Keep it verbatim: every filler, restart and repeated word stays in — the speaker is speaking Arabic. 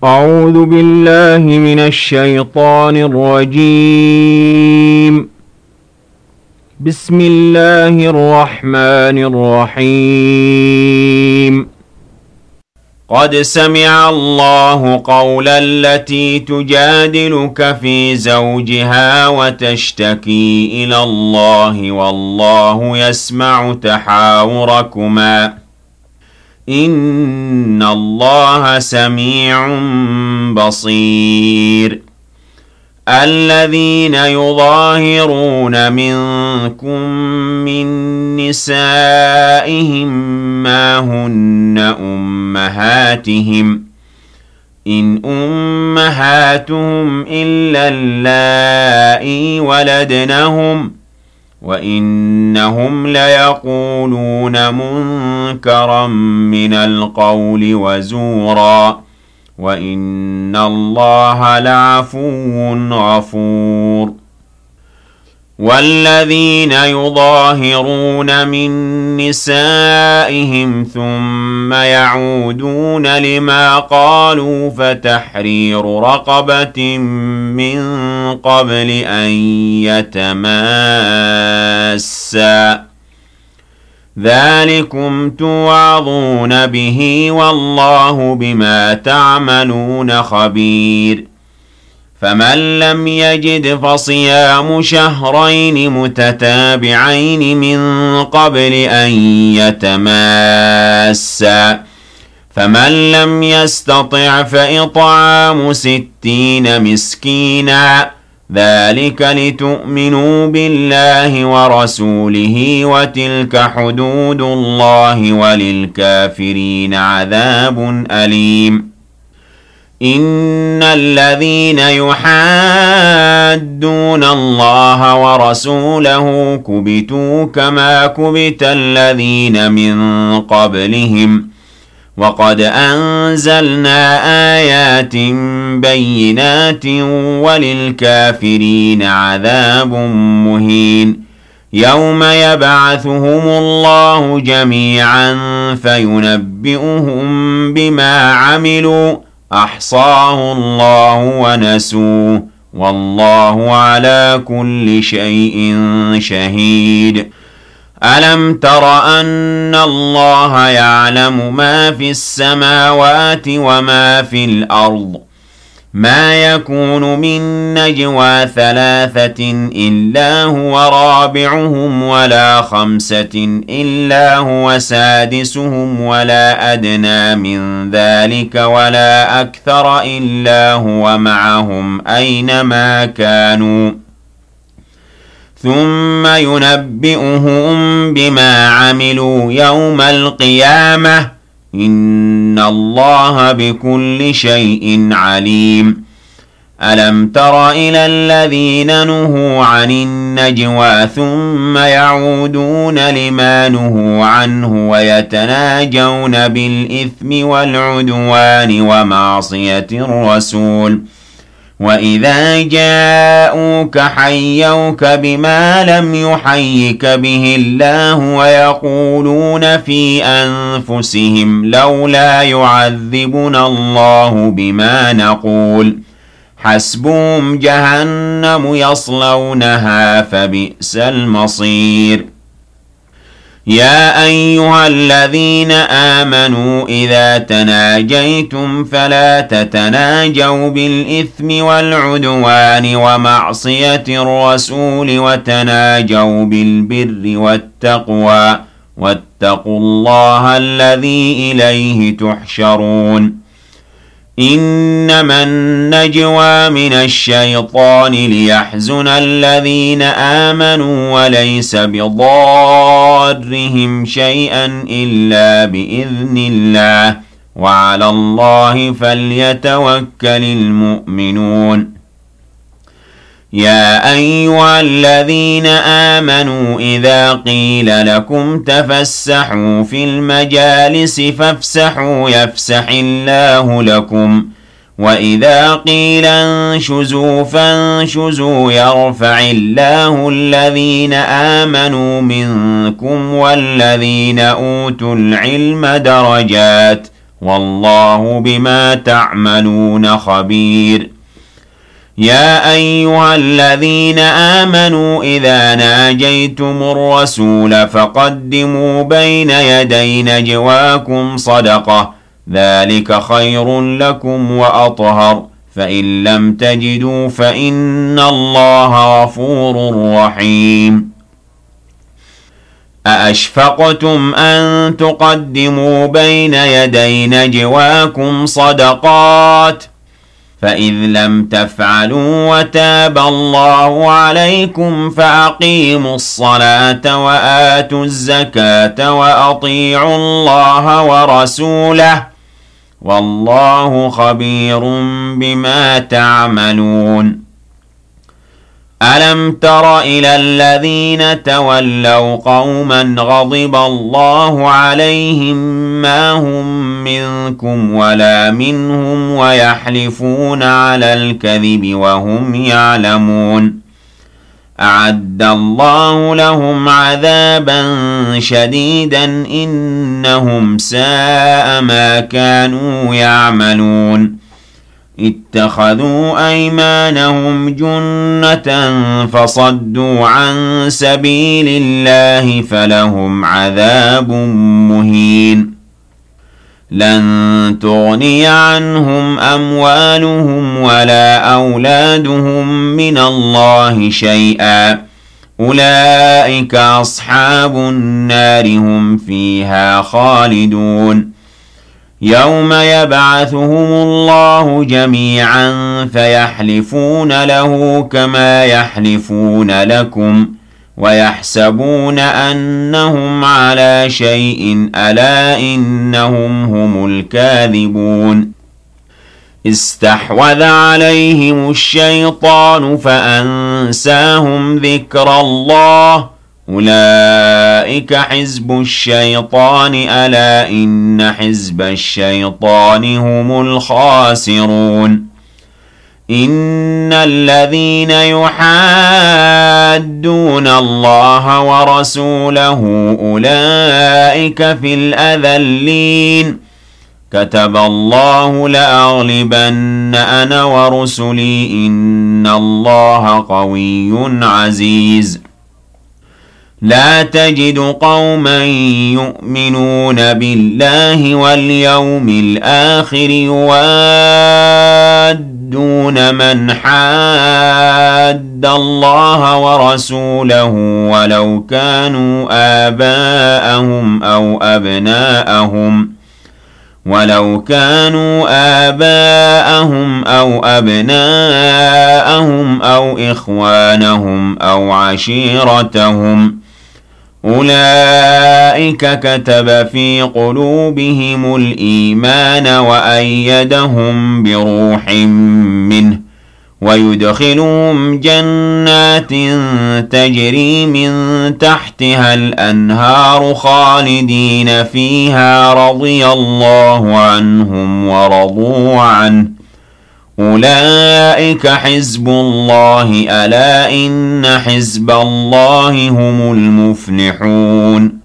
أعوذ بالله من الشيطان الرجيم. بسم الله الرحمن الرحيم. قد سمع الله قول التي تجادلك في زوجها وتشتكي إلى الله والله يسمع تحاوركما إن الله سميع بصير. الذين يظاهرون منكم من نسائهم ما هن أمهاتهم إن أمهاتهم إلا اللائي ولدنهم وإنهم ليقولون منكرا من القول وزورا وإن الله لعفو غفور. والذين يظاهرون من نسائهم ثم يعودون لما قالوا فتحرير رقبة من قبل أن يتماسا ذلكم توعظون به والله بما تعملون خبير. فمن لم يجد فصيام شهرين متتابعين من قبل أن يتماسا فمن لم يستطع فإطعام ستين مسكينا ذلك لتؤمنوا بالله ورسوله وتلك حدود الله وللكافرين عذاب أليم. إن الذين يحادون الله ورسوله كبتوا كما كبت الذين من قبلهم وقد أنزلنا آيات بينات وللكافرين عذاب مهين. يوم يبعثهم الله جميعا فينبئهم بما عملوا أحصاه الله ونسوه والله على كل شيء شهيد. ألم تر أن الله يعلم ما في السماوات وما في الأرض ما يكون من نجوى ثلاثة إلا هو رابعهم ولا خمسة إلا هو سادسهم ولا أدنى من ذلك ولا أكثر إلا هو معهم أينما كانوا ثم ينبئهم بما عملوا يوم القيامة إن الله بكل شيء عليم. ألم تر إلى الذين نهوا عن النجوى ثم يعودون لما نهوا عنه ويتناجون بالإثم والعدوان ومعصية الرسول وإذا جاءوك حيوك بما لم يحيك به الله ويقولون في أنفسهم لولا يعذبنا الله بما نقول حسبهم جهنم يصلونها فبئس المصير. يا أيها الذين آمنوا إذا تناجيتم فلا تتناجوا بالإثم والعدوان ومعصية الرسول وتناجوا بالبر والتقوى واتقوا الله الذي إليه تحشرون. إنما النجوى من الشيطان ليحزن الذين آمنوا وليس بضارهم شيئا إلا بإذن الله وعلى الله فليتوكل المؤمنون. يا أيها الذين آمنوا إذا قيل لكم تفسحوا في المجالس فافسحوا يفسح الله لكم وإذا قيل انشزوا فانشزوا يرفع الله الذين آمنوا منكم والذين أوتوا العلم درجات والله بما تعملون خبير. يا أيها الذين آمنوا إذا ناجيتم الرسول فقدموا بين يدي نجواكم صدقة ذلك خير لكم وأطهر فإن لم تجدوا فإن الله غفور رحيم. أأشفقتم أن تقدموا بين يدي نجواكم صدقات فإذ لم تفعلوا وتاب الله عليكم فأقيموا الصلاة وآتوا الزكاة وأطيعوا الله ورسوله والله خبير بما تعملون. ألم تر إلى الذين تولوا قوما غضب الله عليهم ما هم منكم ولا منهم ويحلفون على الكذب وهم يعلمون أعد الله لهم عذابا شديدا إنهم ساء ما كانوا يعملون. اتخذوا أيمانهم جنة فصدوا عن سبيل الله فلهم عذاب مهين. لن تغني عنهم أموالهم ولا أولادهم من الله شيئا أولئك أصحاب النار هم فيها خالدون. يوم يبعثهم الله جميعا فيحلفون له كما يحلفون لكم ويحسبون أنهم على شيء ألا إنهم هم الكاذبون. استحوذ عليهم الشيطان فأنساهم ذكر الله أولئك حزب الشيطان ألا إن حزب الشيطان هم الخاسرون. إن الذين يحادون الله ورسوله أولئك في الأذلين. كتب الله لأغلبن أنا ورسلي إن الله قوي عزيز. لا تجد قوما يؤمنون بالله واليوم الآخر يوادون من حاد الله ورسوله ولو كانوا آباءهم أو أبناءهم ولو كانوا آباءهم أو أبناءهم أو إخوانهم أو عشيرتهم أولئك كتب في قلوبهم الإيمان وأيدهم بروح منه ويدخلهم جنات تجري من تحتها الأنهار خالدين فيها رضي الله عنهم ورضوا عنه أولئك حزب الله ألا إن حزب الله هم المفلحون.